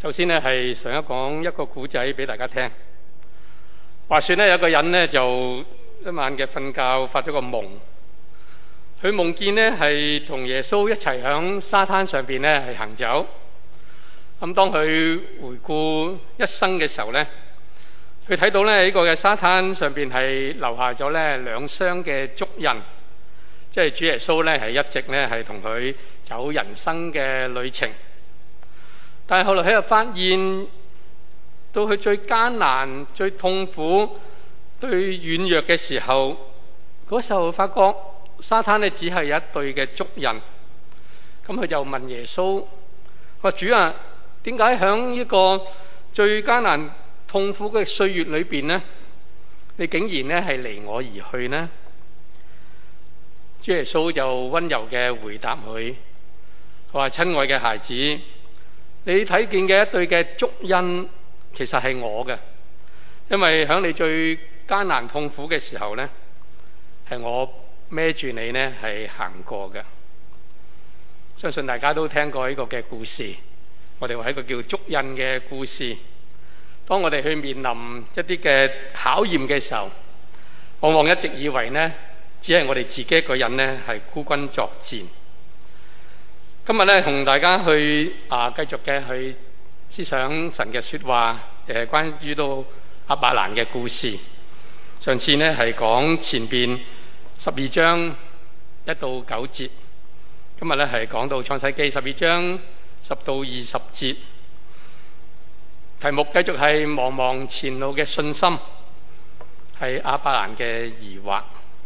首先呢，係想講一個古仔俾大家聽。話說呢，有個人呢，就一晚嘅瞓覺發咗個夢，佢夢見呢係同耶穌一齊響沙灘上邊呢係行走。咁當佢回顧一生嘅時候呢，佢睇到呢個嘅沙灘上邊係留下咗呢兩雙嘅足印，即係主耶穌呢係一直呢係同佢走人生嘅旅程。但係後來喺度發現，到佢最艱難、最痛苦、最軟弱嘅時候，嗰時候發覺沙灘呢只係有一對嘅足印。咁佢就問耶穌：話主啊，點解喺呢個最艱難痛苦嘅歲月裏邊呢，你竟然呢係離我而去呢？主耶穌就溫柔嘅回答佢：話親愛嘅孩子，你睇見嘅一對嘅足印，其實係我嘅，因為喺你最艱難痛苦嘅時候呢，係我孭住你呢係行過嘅。相信大家都聽過呢個嘅故事，我哋話一個叫足印嘅故事。當我哋去面臨一啲嘅考驗嘅時候，往往一直以為呢，只係我哋自己一個人呢係孤軍作戰。今日咧，同大家去繼續嘅去思想神嘅說話，關於到亞伯蘭嘅故事。上次呢係講前邊12章1到9節，今日咧係講到創世記12章10到20節。題目繼續係茫茫前路嘅信心，係亞伯蘭嘅疑惑。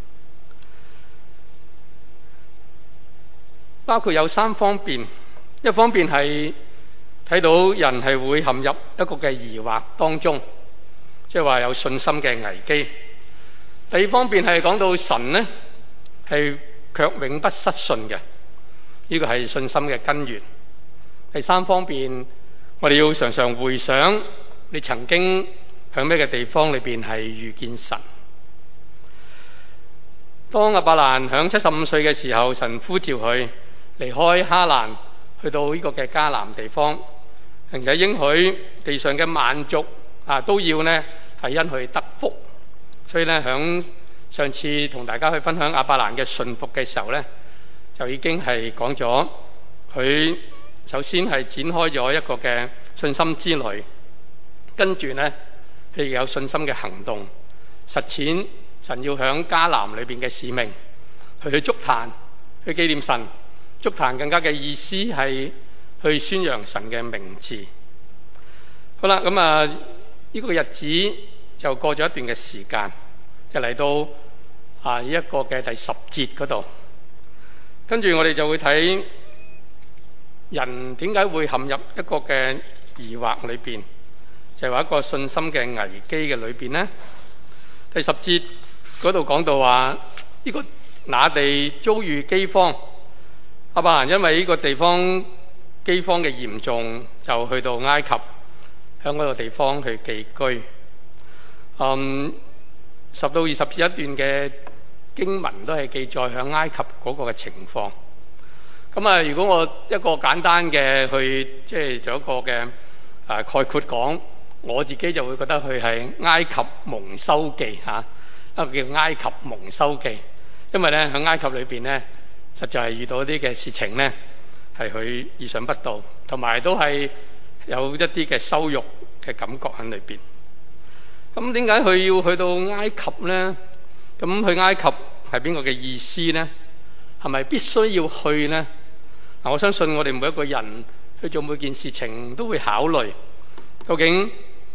包括有3方面，一方面係睇到人係會陷入一個嘅疑惑當中，即係話有信心嘅危機。第二方面係講到神呢係卻永不失信嘅，呢個係信心嘅根源。第三方面，我哋要常常回想你曾經喺咩嘅地方裏邊係遇見神。當亞伯蘭喺75歲嘅時候，神呼召佢離開哈蘭，去到呢個嘅迦南地方，並且應許地上嘅萬族都要呢係因佢得福。所以呢，響上次同大家去分享亞伯蘭嘅順服嘅時候呢，就已經係講咗佢首先係展開咗一個嘅信心之旅，跟住呢，佢有信心嘅行動，實踐神要響迦南裏邊嘅使命，去築壇，去紀念神。築壇更加嘅意思係去宣揚神嘅名字。好啦，咁呢個日子就過咗一段嘅時間，就嚟到呢一個嘅第10節嗰度。跟住我哋就會睇人點解會陷入一個嘅疑惑裏邊，就係話一個信心嘅危機嘅裏邊呢。第10節嗰度講到話呢個那地遭遇饑荒。亞伯蘭因為呢個地方饑荒嘅嚴重，就去到埃及，喺嗰個地方去寄居。10到20節一段嘅經文都係記載喺埃及嗰個嘅情況。咁如果我一個簡單嘅去即係做一個嘅概括講，我自己就會覺得佢係埃及蒙羞記嚇，一個叫埃及蒙羞記。因為咧喺埃及裏邊咧，實在係遇到一啲嘅事情呢，係佢意想不到，同埋都係有一啲嘅羞辱嘅感覺喺裏邊。咁點解佢要去到埃及呢？咁去埃及係邊個嘅意思呢？係咪必須要去呢？我相信我哋每一個人去做每件事情都會考慮，究竟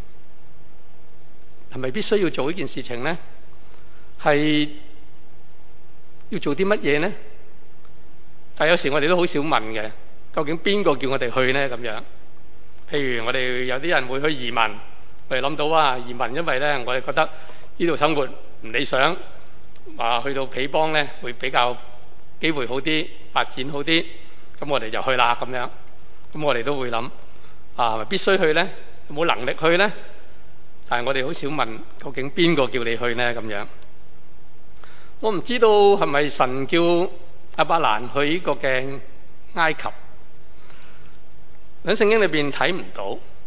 係咪必須要做呢件事情呢？係要做啲乜嘢呢？但有時我哋都好少問嘅，究竟邊個叫我哋去呢？咁樣，譬如我哋有啲人會去移民，我哋諗到移民，因為呢，我哋覺得呢度生活唔理想，去到彼邦呢會比較機會好啲，發展好啲，咁我哋就去啦咁樣。咁我哋都會諗係咪必須去呢？有冇能力去呢？但係我哋好少問，究竟邊個叫你去呢？咁樣，我唔知道係咪神叫亞伯蘭去呢個嘅埃及，喺聖經裏邊睇唔到，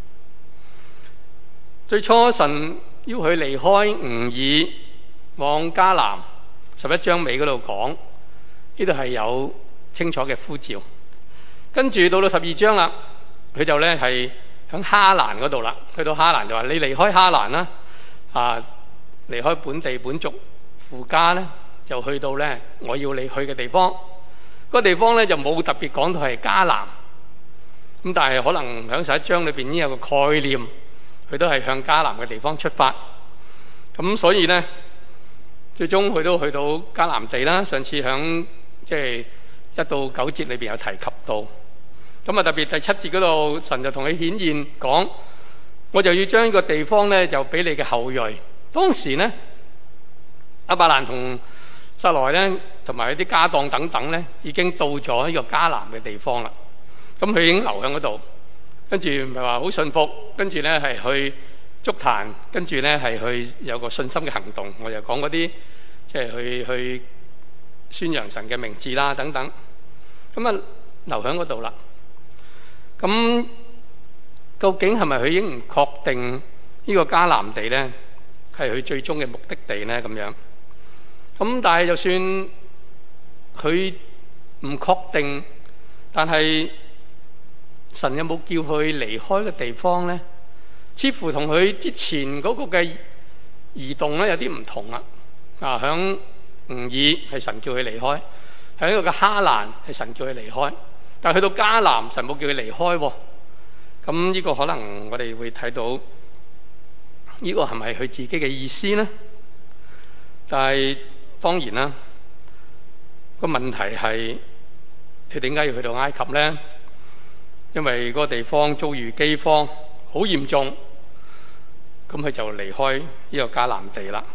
最初神要佢離開吾珥往迦南，11章尾嗰度講，呢度係有清楚嘅呼召。跟住到12章啦，佢就咧係響哈蘭嗰度啦。去到哈蘭就話：你離開哈蘭啦，離開本地本族父家咧，就去到咧我要你去嘅地方。個地方咧就冇特別講到係迦南，咁但係可能響11章裏邊已經有個概念，佢都係向迦南嘅地方出發。咁所以咧，最終佢都去到迦南地啦。上次響即係1到9節裏邊有提及到。咁啊特別第7節嗰度，神就同佢顯現講：我就要將呢個地方咧就俾你嘅後裔。當時咧，亞伯蘭同撒萊咧，同埋啲家當等等咧，已經到咗呢個迦南嘅地方啦。咁佢已經留喺嗰度，跟住唔係話好信服，跟住咧係去築壇，跟住咧係去有個信心嘅行動。我就講嗰啲即係去宣揚神嘅名字啦等等。咁啊留喺嗰度啦。咁究竟係咪佢已經唔確定呢個迦南地咧係佢最終嘅目的地咧？咁樣。咁但係就算佢唔確定，但係神有冇叫佢離開嘅地方咧？似乎同佢之前嗰個嘅移動咧有啲唔同啦。響吾珥係神叫佢離開，喺呢個嘅哈蘭係神叫佢離開，但係去到迦南神冇叫佢離開。咁呢個可能我哋會睇到呢個係咪佢自己嘅意思咧？但係當然啦，個問題係佢點解要去到埃及呢？因為嗰個地方遭遇饑荒，好嚴重，咁佢就離開呢個迦南地啦。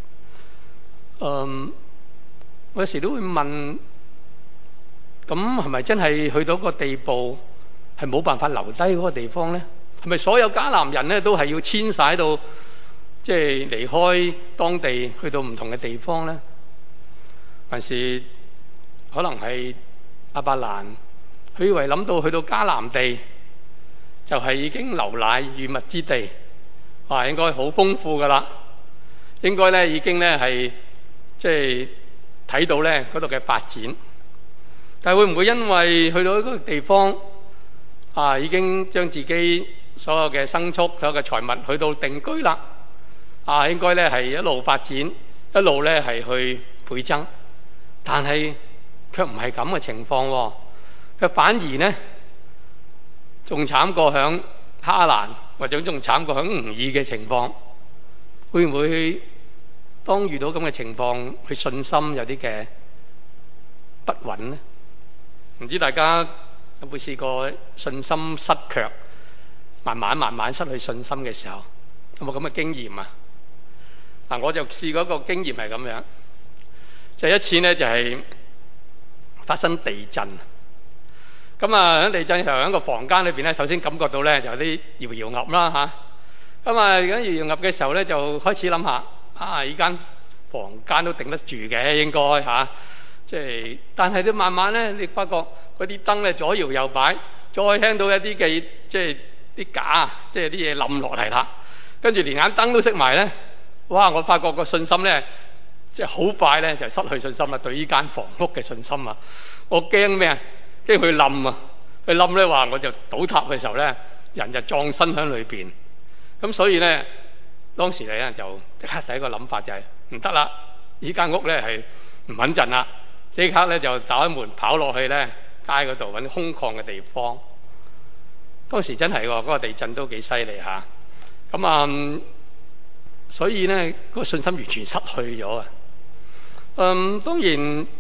我有時都會問，咁係咪真係去到個地步係冇辦法留低嗰個地方呢？係咪所有迦南人呢都係要遷徙到即係離開當地去到唔同嘅地方呢？還是可能係亞伯蘭，佢以為諗到去到迦南地就係已經流奶與蜜之地，應該好豐富噶啦，應該咧已經咧係即係睇到咧嗰度嘅發展。但係會唔會因為去到嗰個地方已經將自己所有嘅牲畜、所有嘅財物去到定居啦？應該咧係一路發展，一路咧係去倍增。但係卻唔係咁嘅情況喎，佢反而呢仲慘過響哈蘭，或者仲慘過響吾珥嘅情況。會唔會當遇到咁嘅情況，佢信心有啲嘅不穩呢？唔知大家有冇試過信心失卻，慢慢失去信心嘅時候，有冇咁嘅經驗啊？我就試過一個經驗係咁樣。就一次呢，就係發生地震。咁喺地震嘅時候，喺個房間裏邊咧，首先感覺到咧就有啲搖搖噏啦嚇。咁而家搖搖噏嘅時候咧，就開始諗下呢間房間都頂得住嘅應該嚇。即係，但係都慢慢咧，你發覺嗰啲燈咧左搖右擺，再聽到一啲嘅即係啲架，即係啲嘢冧落嚟啦。跟住連眼燈都熄埋咧，哇！我發覺個信心咧〜即係好快咧，就失去信心啦！對呢間房屋嘅信心啊，我驚咩啊？驚佢冧啊！佢冧咧話，我就倒塌嘅時候咧，人就葬身喺裏邊。咁所以咧，當時咧就即刻第一個諗法就係唔得啦！呢間屋咧係唔穩陣啦，即刻咧就打開門跑落去咧街嗰度揾空曠嘅地方。當時真係嗰個地震都幾犀利嚇。咁所以咧嗰個信心完全失去咗啊！當然呢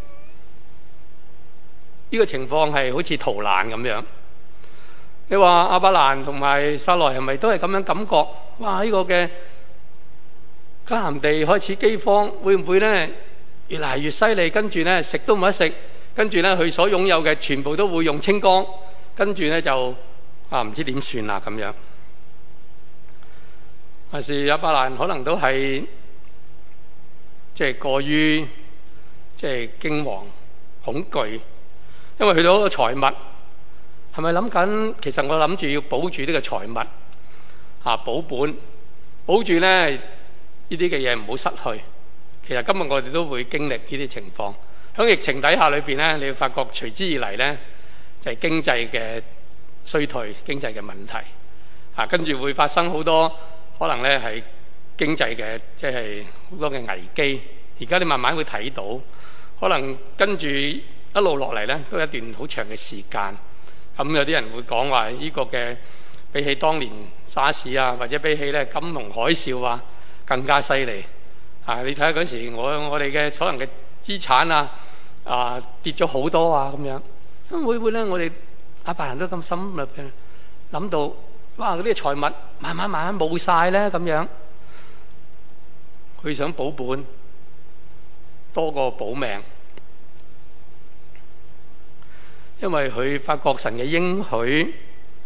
個情況係好似逃難咁樣。你話亞伯蘭同埋撒萊係咪都係咁樣感覺？哇！呢個嘅迦南地開始饑荒，會唔會咧越嚟越犀利？跟住咧食都冇得食，跟住咧佢所擁有嘅全部都會用清光，跟住咧就唔知點算啦咁樣。還是亞伯蘭可能都係即係過於即係驚惶恐懼，因為去到嗰個財物，係咪諗緊？其實我諗住要保住呢個財物保本， 保住咧呢啲嘅嘢唔好失去。其實今日我哋都會經歷呢啲情況。喺疫情底下裏邊咧，你會發覺隨之而嚟咧就係經濟嘅衰退、經濟嘅問題啊，跟住會發生好多可能咧係經濟嘅即係好多嘅危機。而家你慢慢會睇到，可能跟住一路落嚟咧都有一段好長嘅時間。咁有啲人會講話呢個嘅比起當年沙士啊，或者比起咧金融海嘯啊更加犀利啊！你睇下嗰時我哋嘅所能嘅資產啊跌咗好多啊咁樣。咁會唔會咧？我哋阿伯人都咁心入邊諗到，哇！嗰啲財物慢慢冇晒咧咁樣。佢想保本多過保命，因為佢發覺神嘅應許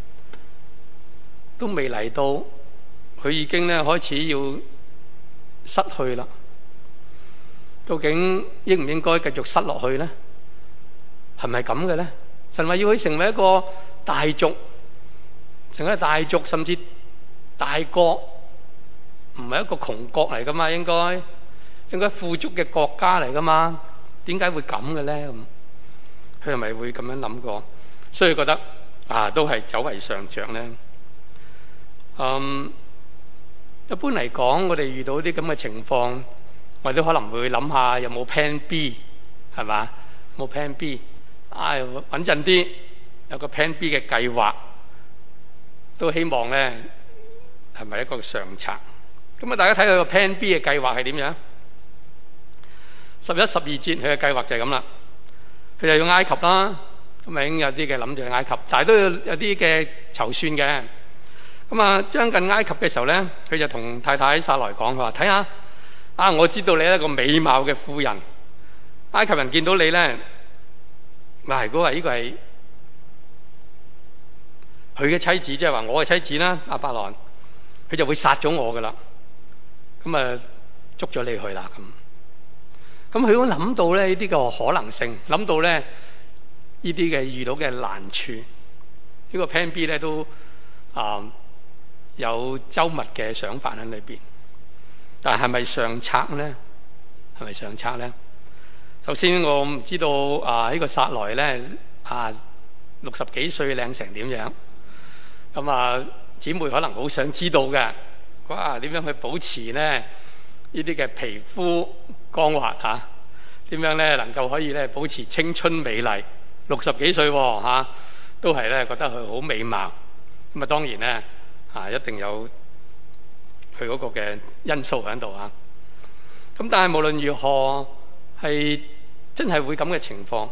都未嚟到，佢已經咧開始要失去啦。究竟應唔應該繼續失落去咧？係咪咁嘅咧？神話要佢成為一個大族，成為一個大族，甚至大國，唔係一個窮國嚟噶嘛？應該富足嘅國家嚟噶嘛？點解會咁嘅咧？咁佢係咪會咁樣諗過？所以覺得都係走為上着咧。一般嚟講，我哋遇到啲咁嘅情況，我哋都可能會諗下有冇 Plan B， 係嘛？冇 Plan B， 穩陣啲，有個 Plan B 嘅計劃，都希望咧係咪一個上策？咁大家睇佢個 Plan B 嘅計劃係點樣？11、12節佢嘅計劃就係咁啦。佢就要埃及啦，咁已經有啲嘅諗住去埃及，但係都有啲嘅籌算嘅。咁將近埃及嘅時候咧，佢就同太太撒萊講，佢話：睇下我知道你係一個美貌嘅婦人，埃及人見到你咧，如果話呢個係佢嘅妻子，即係話我嘅妻子啦，亞伯蘭，佢就會殺咗我噶啦。咁捉咗你去啦。咁佢都諗到咧呢啲嘅可能性，諗到咧呢啲嘅遇到嘅難處，呢個 Plan B 咧都有周密嘅想法喺裏邊。但係咪上策咧？係咪上策咧？首先我唔知道呢個撒萊咧60幾歲靚成點樣。咁姊妹可能好想知道嘅，點樣去保持咧呢啲嘅皮膚光滑點樣咧能夠可以咧保持青春美麗？60幾歲都係咧覺得佢好美貌。咁當然咧一定有佢嗰個嘅因素喺度咁但係無論如何係真係會咁嘅情況。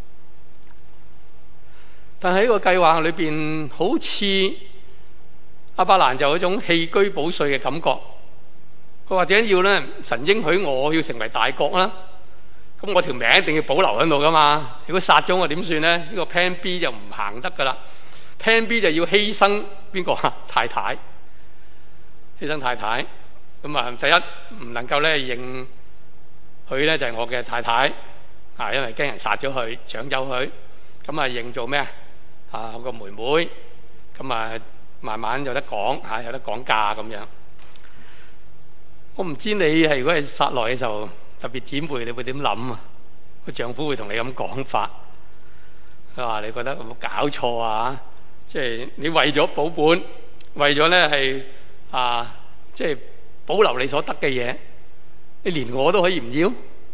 但係喺個計劃裏邊，好似亞伯蘭就有一種棄車保帥嘅感覺。佢或者要咧神應許我要成為大國啦，咁我條命一定要保留喺度噶嘛。如果殺咗我點算咧？呢個 Plan B 就唔行得噶啦。Plan B 就要犧牲邊個太太，犧牲太太。咁第一唔能夠咧認佢咧就係我嘅太太因為驚人殺咗佢搶走佢。咁認做咩我個妹妹。咁慢慢有得講有得講價咁樣。我唔知你係如果係撒萊嘅時候，特別姊妹你會點諗啊？個丈夫會同你咁講法，佢話你覺得有冇搞錯即係你為咗保本，為咗咧係即係保留你所得嘅嘢，你連我都可以唔要？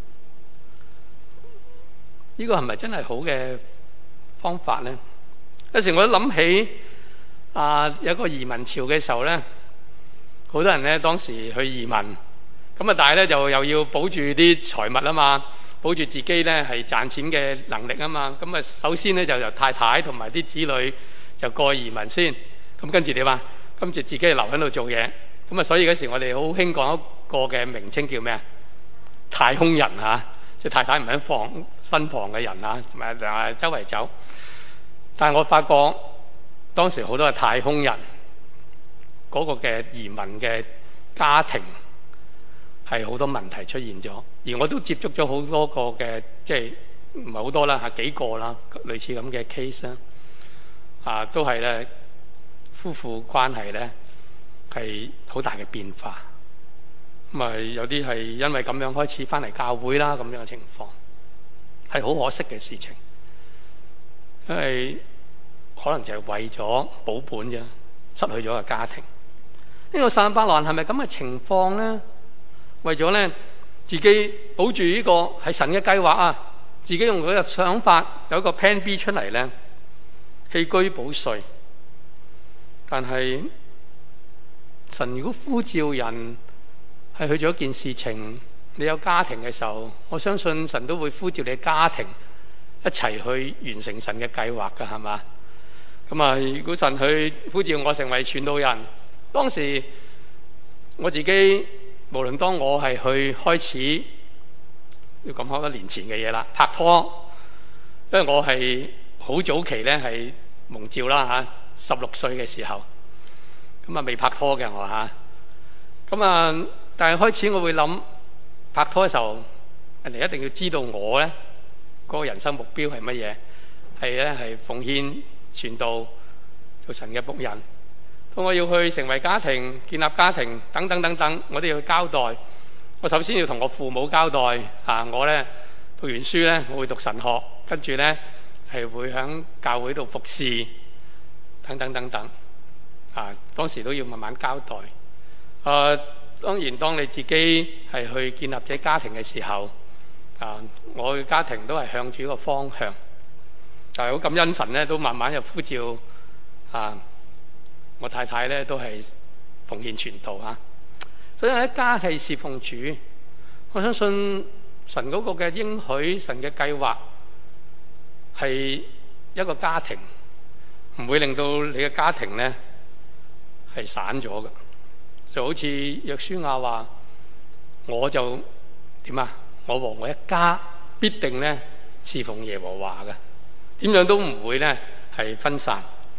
呢個係咪真係好嘅方法咧？有時我都諗起有個移民潮嘅時候咧，好多人咧當時去移民，但係咧就又要保住啲財物啊嘛，保住自己咧係賺錢嘅能力啊嘛。首先咧就由太太同埋啲子女就過移民先，跟住點跟住自己留喺度做嘢。所以嗰時我哋好興講一個嘅名稱叫咩太空人即係太太唔喺身旁嘅人同埋周圍走。但係我發覺當時好多係太空人嗰個嘅移民嘅家庭係好多問題出現咗，而我都接觸咗好多個嘅，即係唔係好多啦幾個啦，類似咁嘅 case 都係咧夫婦關係咧係好大嘅變化。咁啊，有啲係因為咁樣開始翻嚟教會啦，咁樣嘅情況係好可惜嘅事情，因為可能就係為咗保本啫，失去咗個家庭。呢個撒巴蘭係咪咁嘅情況咧？為咗咧自己保住呢個係神嘅計劃啊，自己用佢嘅想法有一個 Plan B 出嚟咧，棄車保帥。但係神如果呼召人係去做一件事情，你有家庭嘅時候，我相信神都會呼召你嘅家庭一齊去完成神嘅計劃㗎，係嘛？咁啊，如果神去呼召我成為傳道人，當時我自己無論當我係去開始要咁好多年前嘅嘢啦，拍拖，因為我係好早期咧係蒙召啦嚇，16歲嘅時候，咁啊未拍拖嘅我嚇，咁啊但係開始我會諗拍拖嘅時候，人哋一定要知道我咧嗰個人生目標係乜嘢，係咧係奉獻傳道做神嘅僕人。當我要去成為家庭、建立家庭等等等等，我都要去交代。我首先要同我父母交代我咧讀完書咧，我會讀神學，跟住咧係會喺教會度服侍等等等等。當時都要慢慢交代。當然當你自己係去建立自己家庭嘅時候，我嘅家庭都係向住一個方向。但係好感恩神咧，都慢慢又呼召我太太咧都係奉獻傳道嚇，所以一家係侍奉主。我相信神嗰個嘅應許，神嘅計劃係一個家庭，唔會令到你嘅家庭咧係散咗嘅。就好似約書亞話：我就點啊？我和我一家必定咧侍奉耶和華嘅，點樣都唔會咧係分散。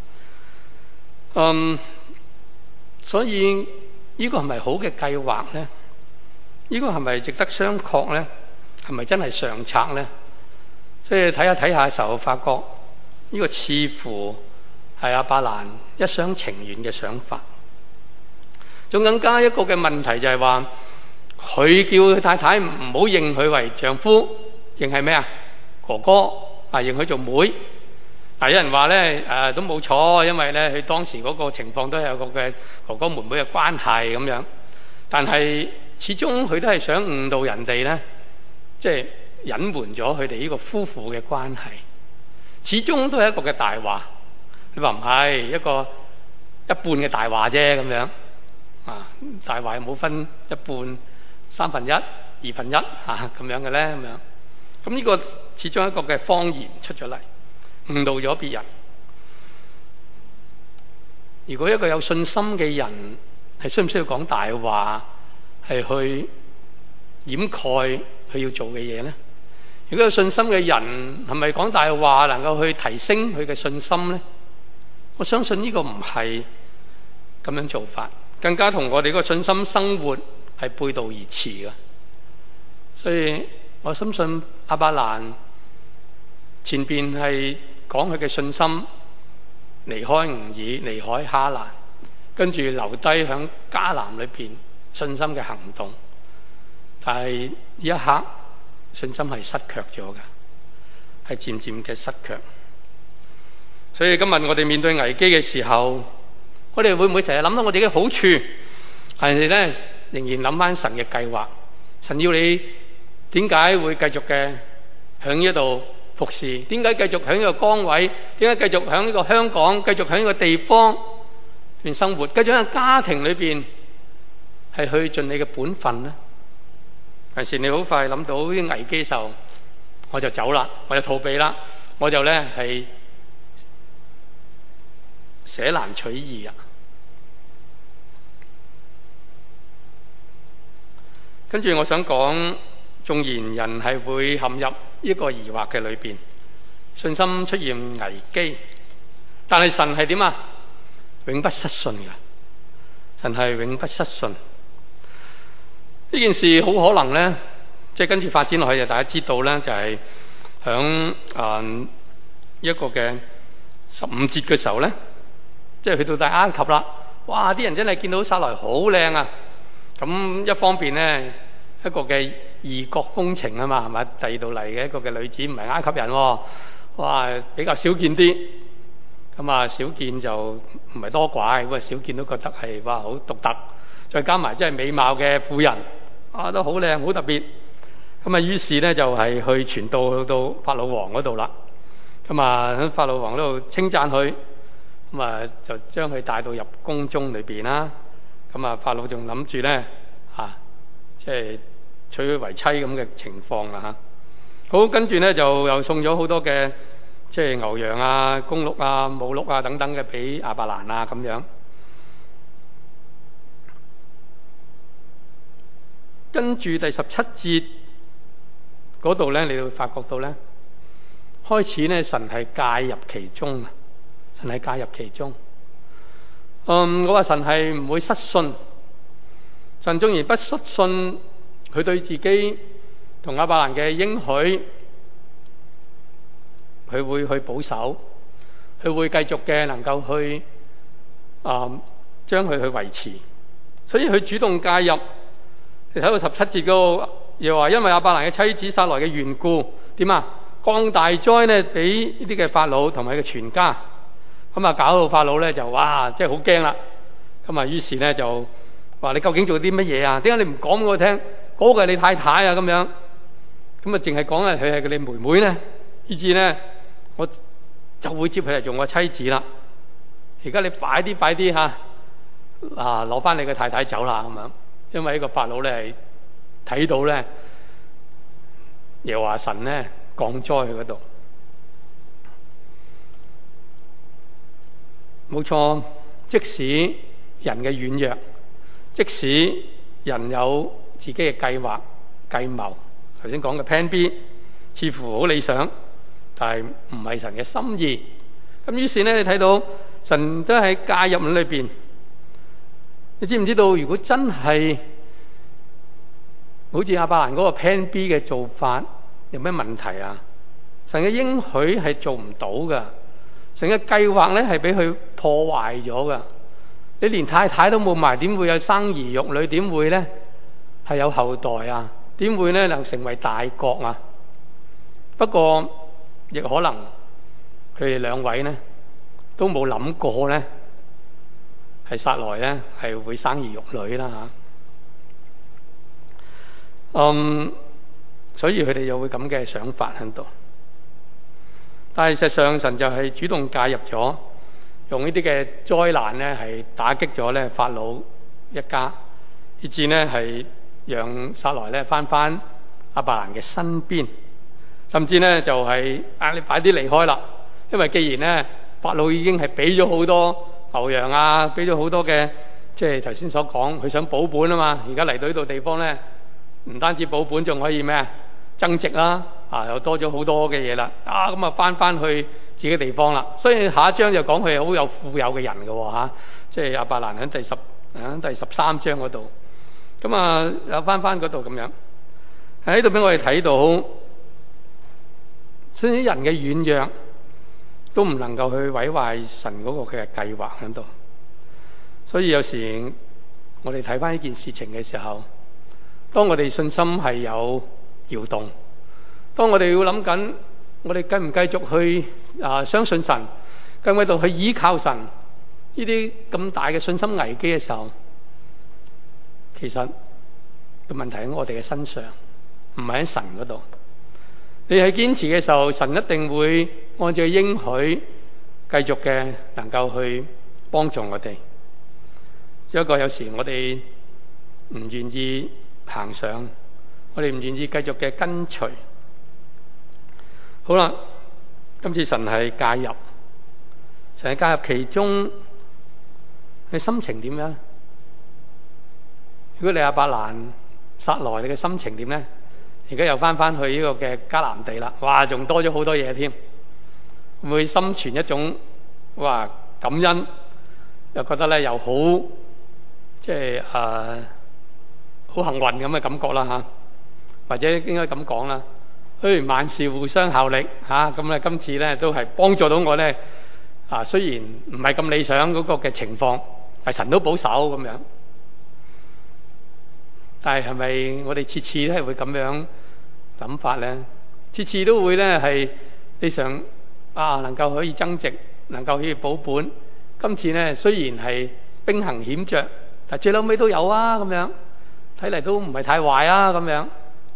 所以呢個係咪好嘅計劃呢？呢個係咪值得商榷呢？係咪真係上策呢？即係睇下嘅時候，發覺呢個似乎係亞伯蘭一廂情願嘅想法。仲更加一個嘅問題就係話，佢叫佢太太唔好認佢為丈夫，認係咩啊？哥哥認佢做妹。有人話咧都冇錯，因為咧佢當時嗰個情況都係有個嘅哥哥妹妹嘅關係咁樣。但係始終佢都係想誤導人哋咧，即係隱瞞咗佢哋呢個夫婦嘅關係。始終都係一個嘅大話。你話唔係一個一半嘅大話啫咁樣大話有冇分一半、1/3、2/1咁樣嘅咧咁樣。咁呢個始終一個嘅謊言出咗嚟，誤導咗別人。如果一個有信心嘅人，係需唔需要講大話，係去掩蓋佢要做嘅嘢呢？如果有信心嘅人，係咪講大話能夠去提升佢嘅信心呢？我相信呢個唔係咁樣做法，更加同我哋個信心生活係背道而馳嘅。所以我深信亞伯蘭前邊係講佢嘅信心，離開吾爾，離開哈蘭，跟住留低響迦南裏邊信心嘅行動。但係呢一刻信心係失卻咗嘅，係漸漸嘅失卻。所以今日我哋面對危機嘅時候，我哋會唔會成日諗到我哋嘅好處，係你咧仍然諗翻神嘅計劃？神要你點解會繼續嘅響呢度服侍？點解繼續喺呢個崗位？點解繼續喺呢個香港？繼續喺呢個地方邊生活？繼續喺家庭裏邊係去盡你嘅本分呢？有時你好快諗到啲危機時候，我就走啦，我就逃避啦，我就咧係捨難取易啊！跟住我想講，縱然人係會陷入呢個疑惑嘅裏邊，信心出現危機，但係神係點啊？永不失信嘅，神係永不失信。呢件事好可能呢，即係跟住發展落去就大家知道呢，就係響一個嘅15節嘅時候呢，即係去到大埃及啦， 哇！啲人真係見到撒萊好靚啊！咁一方面咧，一個嘅異國風情啊嘛，係咪？第二度嚟嘅一個嘅女子唔係埃及人喎，哇！比較少見啲。咁啊，少見就唔係多怪，咁啊少見都覺得係哇好獨特。再加埋即係美貌嘅婦人，啊都好靚好特別。咁啊，於是咧就係去傳到法老王嗰度啦。咁啊喺法老王嗰度稱讚佢，咁啊就將佢帶到入宮中裏邊啦。咁啊，法老仲諗住咧即係娶佢為妻咁嘅情況啦嚇。好，跟住咧就又送咗好多嘅即係牛羊啊、公鹿啊、母鹿啊等等嘅俾亞伯蘭啊咁樣。跟住第17節嗰度咧，你會發覺到咧，開始咧神係介入其中啊！神係介入其中。我話神係唔會失信，神縱然不失信，佢對自己同亞伯蘭嘅應許，佢會去保守，佢會繼續嘅能夠去將佢去維持，所以佢主動介入。你睇到17節嗰度又話，因為亞伯蘭嘅妻子撒萊嘅緣故，點啊？降大災呢俾呢啲嘅法老同埋佢嘅全家，咁啊搞到法老咧就哇，即係好驚啦。咁啊，於是咧就話你究竟做啲乜嘢啊？點解你唔講俾我聽？嗰個係你太太啊咁樣。咁啊，淨係講啊，佢係佢哋妹妹咧，以至咧我就會接佢嚟做我妻子啦。而家你快啲嚇攞翻你嘅太太走啦咁樣。因為呢個法老咧係睇到咧，又話神咧降災去嗰度，冇錯。即使人嘅軟弱，即使人有自己嘅計劃計謀，頭先講嘅 Plan B 似乎好理想，但係唔係神嘅心意。咁於是咧，你睇到神都喺介入裏邊。你知唔知道？如果真係好似亞伯蘭嗰個 Plan B 嘅做法，有咩問題啊？神嘅應許係做唔到噶，神嘅計劃咧係俾佢破壞咗噶。你連太太都冇埋，點會有生兒育女？點會咧係有後代啊？點會咧能成為大國啊？不過亦可能佢哋兩位咧都冇諗過咧，係撒萊咧係會生兒育女啦嚇。所以佢哋又會咁嘅想法喺度。但係實際上神就係主動介入咗，用呢啲嘅災難咧係打擊咗咧法老一家，以至咧係讓撒萊咧翻亞伯蘭嘅身邊，甚至咧就係你快啲離開啦，因為既然咧法老已經係俾咗好多牛羊啊，俾咗好多嘅，即係頭先所講，佢想保本啊嘛。而家嚟到呢度地方咧，唔單止保本，仲可以咩增值啦，又多咗好多嘅嘢啦。咁啊翻去自己地方啦。所以下一章就講佢係好有富有嘅人嘅喎，即係亞伯蘭喺第13章嗰度。咁啊又翻嗰度咁樣喺呢度俾我哋睇到，雖然人嘅軟弱都唔能夠去毀壞神嗰個嘅計劃喺度。所以有時我哋睇翻呢件事情嘅時候，當我哋信心係有搖動，當我哋要諗緊我哋繼唔繼續去相信神，繼唔繼續去依靠神，呢啲咁大嘅信心危機嘅時候，其實個問題喺我哋嘅身上，唔係喺神嗰度。你係堅持嘅時候，神一定會按照應許繼續嘅能夠去幫助我哋。只不過有時我哋唔願意行上，我哋唔願意繼續嘅跟隨。好啦，今次神係介入，神係介入其中，你心情點樣？如果你亞伯蘭撒萊，你嘅心情點咧？而家又翻去呢個嘅迦南地啦，哇，仲多咗好多嘢添，會唔會心存一種哇感恩，又覺得咧又好，即係好幸運咁嘅感覺啦嚇，或者應該咁講啦，萬事互相效力嚇，咁咧今次咧都係幫助到我咧，雖然唔係咁理想嗰個嘅情況， 但係神都保守咁樣。但係係咪我哋次次都係會咁樣諗法咧？次次都會咧係你想能夠可以增值，能夠可以保本。今次咧雖然係兵行險著，但最嬲尾都有啊咁樣，睇嚟都唔係太壞啊咁樣。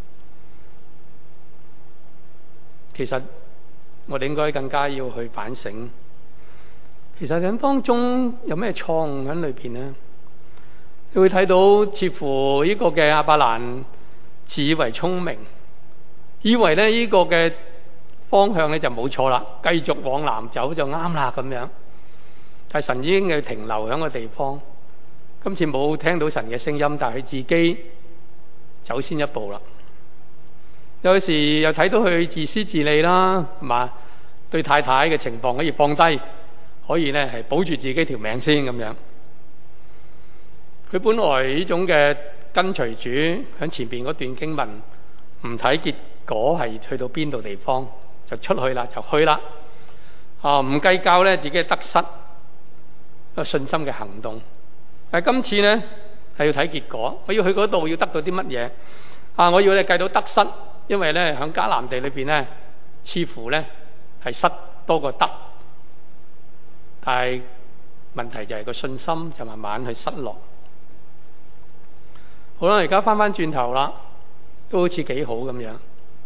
其實我哋應該更加要去反省，其實喺當中有咩錯誤喺裏邊呢？你會睇到似乎呢個嘅亞伯蘭自以為聰明，以為咧呢個嘅方向咧就冇錯啦，繼續往南走就啱啦咁樣。但係神已經係停留喺個地方，今次冇聽到神嘅聲音，但係佢自己走先一步啦。有時又睇到佢自私自利啦，係嘛？對太太嘅情況可以放低，可以咧係保住自己條命先咁樣。佢本來呢種嘅跟隨主喺前邊嗰段經文，唔睇結果係去到邊度地方就出去啦，就去啦。唔計較咧自己嘅得失，個信心嘅行動。但係今次咧係要睇結果，我要去嗰度要得到啲乜嘢？我要你計到得失。因為咧喺迦南地裏邊咧，似乎咧係失多過得，但係問題就係個信心就慢慢去失落。好啦，而家翻轉頭啦，都好似幾好咁樣。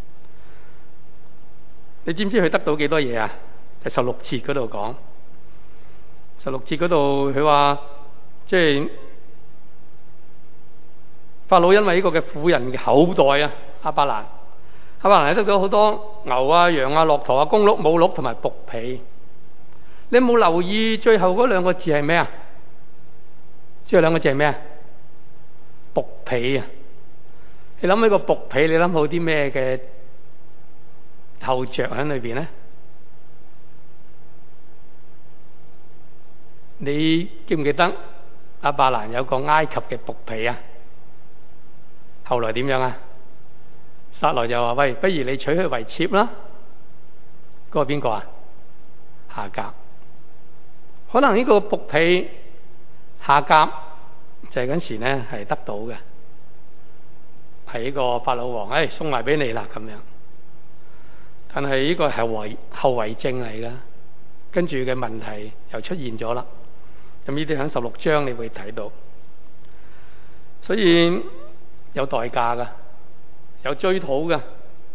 你知唔知佢得到幾多嘢啊？第16節嗰度講，16節嗰度佢話，即係法老因為呢個嘅婦人嘅後代啊，亞伯蘭得到好多牛啊、羊啊、駱駝啊、公鹿、母鹿同埋僕婢。你有冇留意最後嗰兩個字係咩啊？最後兩個字係咩啊？僕婢啊！你諗起個僕婢，你諗好啲咩嘅後着喺裏邊咧？你記唔記得亞伯蘭有個埃及嘅僕婢啊？後來點樣啊？撒萊就話：喂，不如你娶佢為妾啦。嗰個邊個啊？夏甲。可能呢個僕婢夏甲就係嗰時咧係得到嘅，係呢個法老王送埋俾你啦咁樣。但係呢個係後遺症嚟噶，跟住嘅問題又出現咗啦。咁呢啲喺16章你會睇到，所以有代價噶。有追討嘅，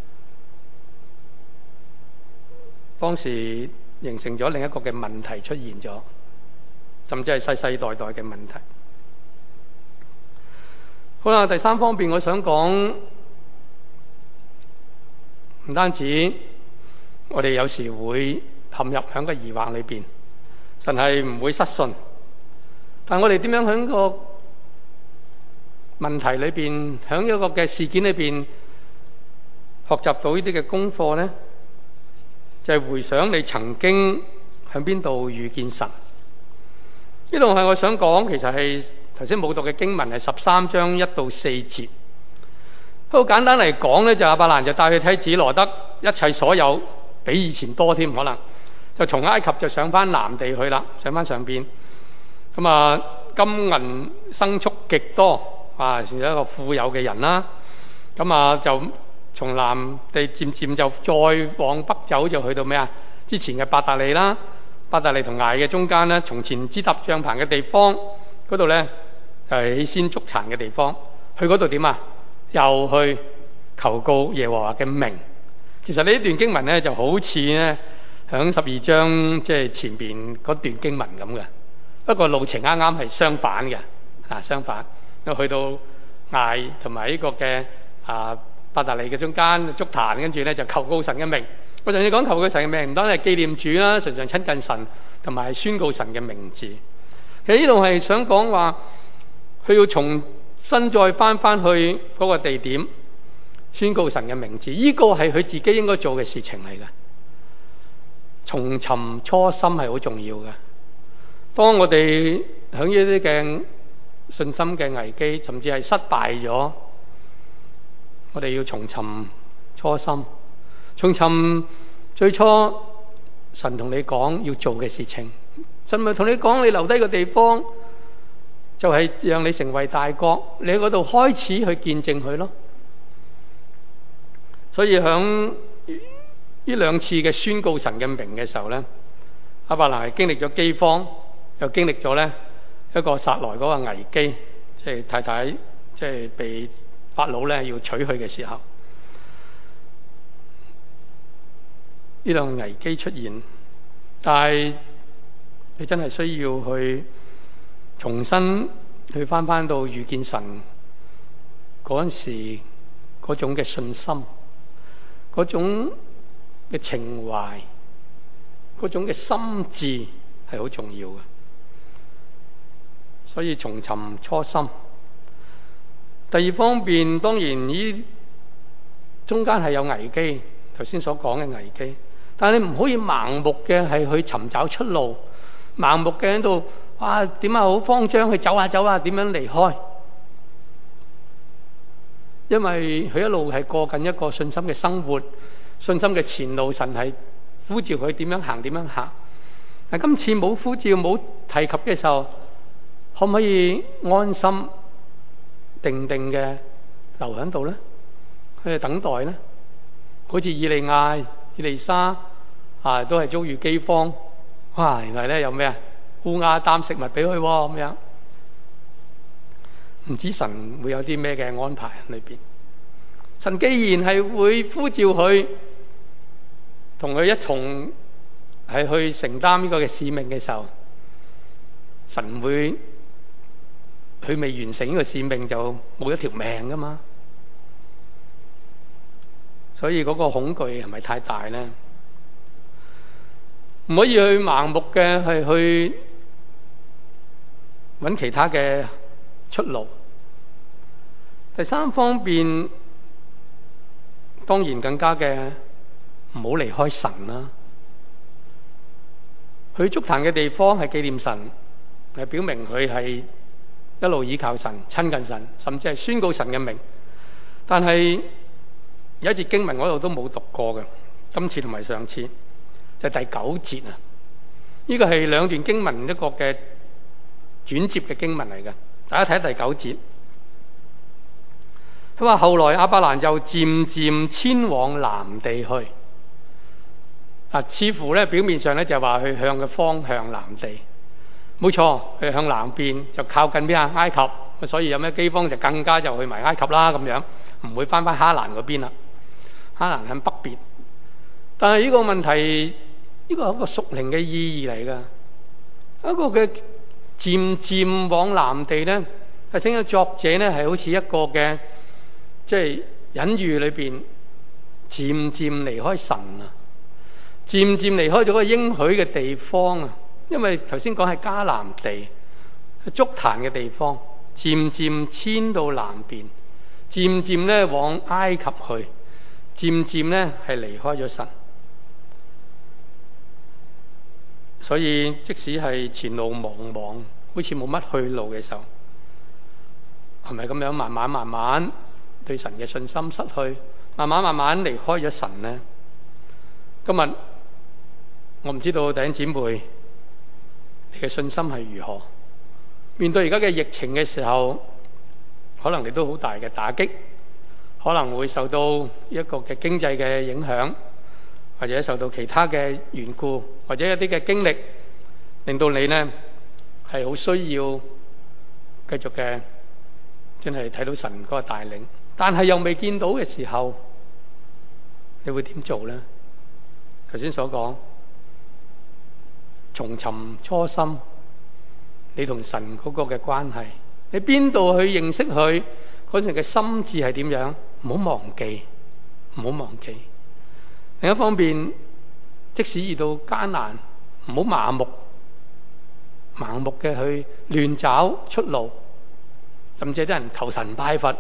當時形成咗另一個嘅問題出現咗，甚至係世世代代嘅問題。好啦，第三方面我想講，唔單止我哋有時會陷入喺個疑惑裏邊，神係唔會失信，但我哋點樣喺個問題裏邊，喺一個嘅事件裏邊學習到呢啲嘅功課呢？就係回想你曾經喺邊度遇見神。呢度係我想講，其實係頭先冇讀嘅經文係13章1到4節。不過簡單嚟講呢，就亞伯蘭就帶佢睇子羅德一切所有，比以前多添，可能就從埃及就上翻南地去啦，上翻上邊。咁金銀牲畜極多。係一個富有嘅人啦，就從南地漸漸就再往北走，就去到咩啊？之前嘅伯特利啦，伯特利同艾嘅中間咧，從前支搭帳棚嘅地方嗰度咧，係起先築壇嘅地方。去嗰度點啊？又去求告耶和華嘅名。其實呢一段經文咧，就好似咧響12章即係前邊嗰段經文咁嘅，不過路程啱啱係相反嘅，相反。去到艾同埋呢個嘅伯特利嘅中間築壇，跟住咧就求告神嘅名。我仲要講求告神嘅名，唔單係紀念主啦，常常親近神，同埋宣告神嘅名字。其實呢度係想講話，佢要重新再翻去嗰個地點，宣告神嘅名字。呢個係佢自己應該做嘅事情嚟嘅。重尋初心係好重要嘅。當我哋響呢啲嘅信心嘅危機，甚至係失敗咗，我哋要重尋初心，重尋最初神同你講要做嘅事情。神咪同你講，你留低個地方， 就係讓你成為大國，你喺嗰度開始去見證佢咯。所以響呢兩次嘅宣告神嘅名嘅時候咧，亞伯蘭係經歷咗饑荒，又經歷咗咧一個撒萊嗰個危機，即係太太即係被法老咧要娶佢嘅時候，呢兩個危機出現，但係你真係需要去重新去翻到遇見神嗰陣時嗰種嘅信心，嗰種嘅情懷，嗰種嘅心志係好重要嘅。所以重尋初心。第二方面，當然呢中間係有危機，頭先所講嘅危機，但係你唔可以盲目嘅係去尋找出路，盲目嘅喺度點啊好慌張去走啊點樣離開？因為佢一路係過緊一個信心嘅生活，信心嘅前路，神係呼召佢點樣行。但今次冇呼召冇提及嘅時候，可唔可以安心定嘅留喺度咧？佢哋等待咧，好似以利亞、以利沙都係遭遇饑荒，原來咧有咩烏鴉擔食物俾佢咁樣，唔知神會有啲咩嘅安排喺裏邊。神既然係會呼召佢同佢一同係去承擔呢個嘅使命嘅時候，神會佢未完成呢個使命就冇一條命噶嘛，所以嗰個恐懼係咪太大咧？唔可以去盲目嘅係去揾其他嘅出路。第三方面，當然更加嘅唔好離開神啦。去築壇嘅地方係紀念神，係表明佢係一路倚靠神、親近神，甚至係宣告神嘅名。但係有一節經文我度都冇讀過嘅，今次同埋上次就係第9節啊！呢個係兩段經文一個嘅轉接嘅經文嚟嘅，大家睇第9節。佢話後來亞伯蘭就漸漸遷往南地去。似乎咧表面上咧就係話佢向嘅方向南地，冇錯，佢向南邊就靠近邊埃及，所以有咩饑荒就更加就去埋埃及啦咁樣，唔會翻哈蘭嗰邊啦。哈蘭喺北邊，但係呢個問題，呢個係一個屬靈嘅意義嚟噶。一個嘅漸漸往南地咧，係請個作者咧係好似一個嘅即係隱喻裏邊，漸漸離開神啊，漸漸離開咗個應許嘅地方啊。因為頭先講係迦南地，係築壇嘅地方，漸漸遷到南邊，漸漸咧往埃及去，漸漸咧係離開咗神。所以即使係前路茫茫，好似冇乜去路嘅時候，係咪咁樣慢慢對神嘅信心失去，慢慢離開咗神呢？今日我唔知道弟兄姊妹你嘅信心係如何？面對而家嘅疫情嘅時候，可能你都好大嘅打擊，可能會受到一個嘅經濟嘅影響，或者受到其他嘅緣故，或者一啲嘅經歷，令到你呢係好需要繼續嘅，真係睇到神嗰個帶領，但係又未見到嘅時候，你會點做呢？頭先所講，重尋初心，你同神嗰個嘅關係，你邊度去認識佢嗰陣嘅心志係點樣？唔好忘記，唔好忘記。另一方面，即使遇到艱難，唔好盲目嘅去亂找出路，甚至有啲人求神拜佛，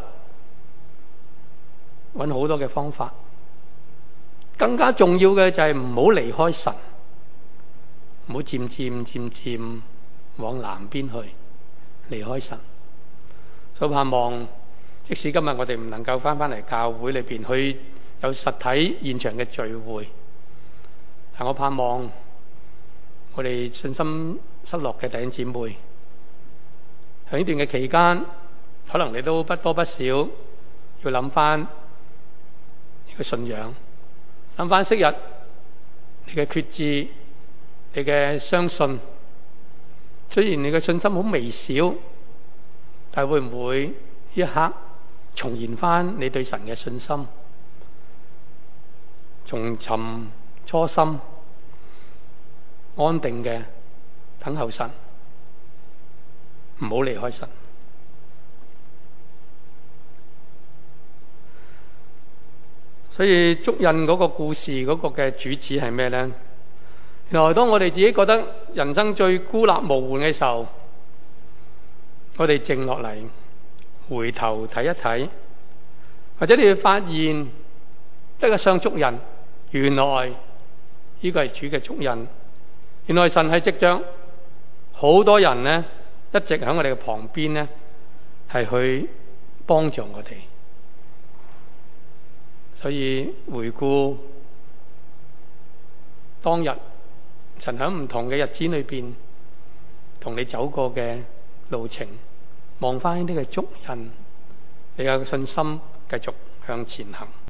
揾好多嘅方法。更加重要嘅就係唔好離開神，唔好漸漸往南邊去，離開神。所以盼望，即使今日我哋唔能夠翻嚟教會裏邊去有實體現場嘅聚會，但我盼望我哋信心失落嘅弟兄姊妹， 喺呢段嘅期間，可能你都不多不少要諗翻呢個信仰，諗翻昔日你嘅決志，你嘅相信。雖然你嘅信心好微小，但係會唔會一刻重燃翻你對神嘅信心，重尋初心，安定嘅等候神，唔好離開神。所以足印嗰個故事嗰個嘅主旨係咩呢？原來當我哋自己覺得人生最孤立無援嘅時候，我哋靜落嚟，回頭睇一睇，或者你會發現一個雙足印，原來呢個係主嘅足印。原來神係藉著好多人呢，一直喺我哋嘅旁邊呢，係去幫助我哋。所以回顧當日神喺唔同嘅日子裏邊同你走過嘅路程，望翻呢啲嘅足印，你有信心繼續向前行。